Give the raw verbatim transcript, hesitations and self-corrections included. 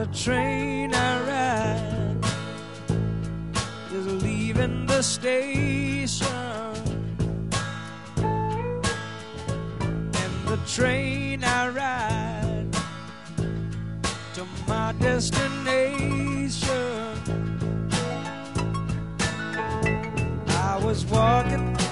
the train I ride is leaving the station, and the train I ride to my destination. I was walking